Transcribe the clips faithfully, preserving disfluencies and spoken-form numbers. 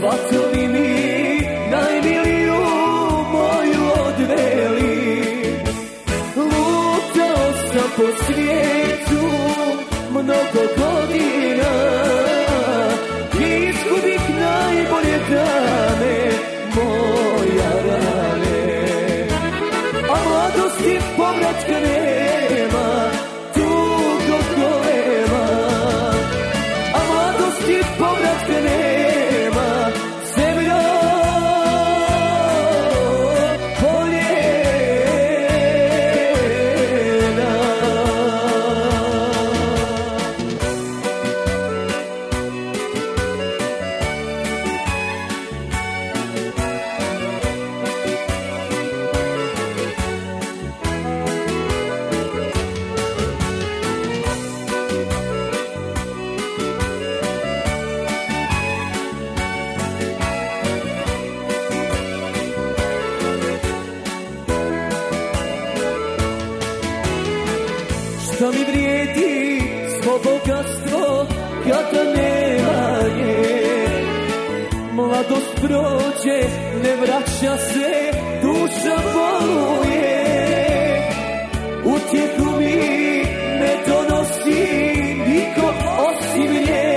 Svatovi mi najmiliju moju odveli. Lutao sam po svijetu mnogo godina, izgubih najbolje dane moja rane. A mladosti povratka nema, tugo golema. A mladosti povratka nema, zemlja poljena. Šta mi vrijedi svo bogatstvo kada nema nje? Mladost prođe, ne vraća se, duša boluje. Utjehu mi ne donosi niko osim nje.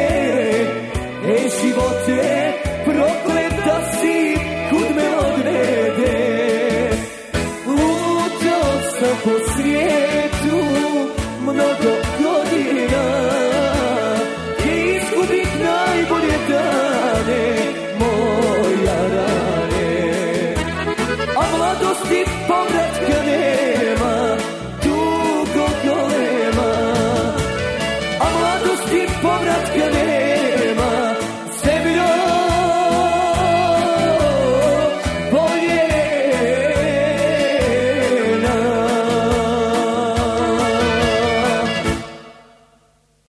E živote, prokleta si, kud me odvede. Lutao sam po svijetu mnogo godina, izgubih najbolje dane moja rane. A mladosti povratka nema, tugo golema. A mladosti povratka nema.